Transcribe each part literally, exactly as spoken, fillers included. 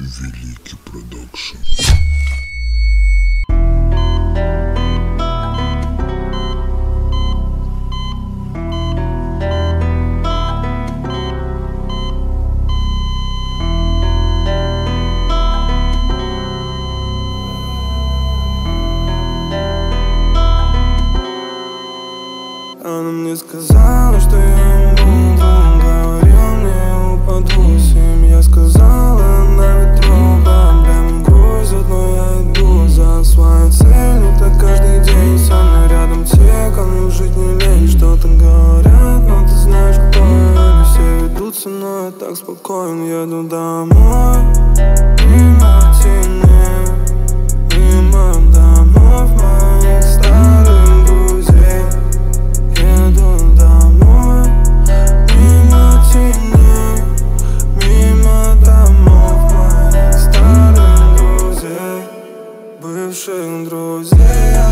Великий продакшн. Она мне сказала, что я буду, говорил мне, упаду всем. Я сказала, на ветру проблем грузят, но я иду за своей целью. Так каждый день со мной рядом те, кому жить не лень. Что-то говорят, но ты знаешь, кто я. Не все ведут со мной, я так спокоен, еду домой. Мимо теней, мимо домов моих старых друзей. Еду домой, мимо теней, мимо домов моих старых друзей, бывших друзей.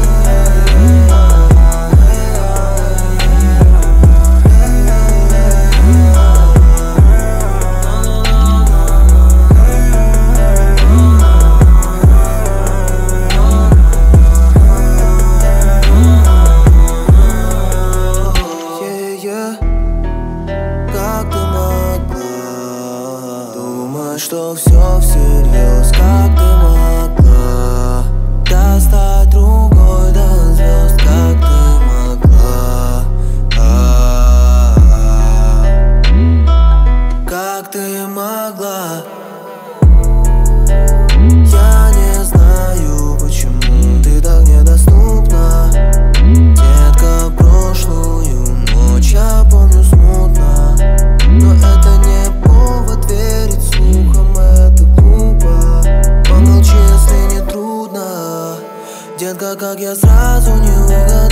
Как ты могла думать, что все всерьез? Как ты могла достать рукой до звезд? Как ты могла? А-а-а. Как ты могла? Я не знаю, почему ты так недоступна. Детка, прошлую ночь я помню смутно, но это не повод верить слухам, это глупо. Помолчи, если не трудно. Детка, как я сразу не угадал.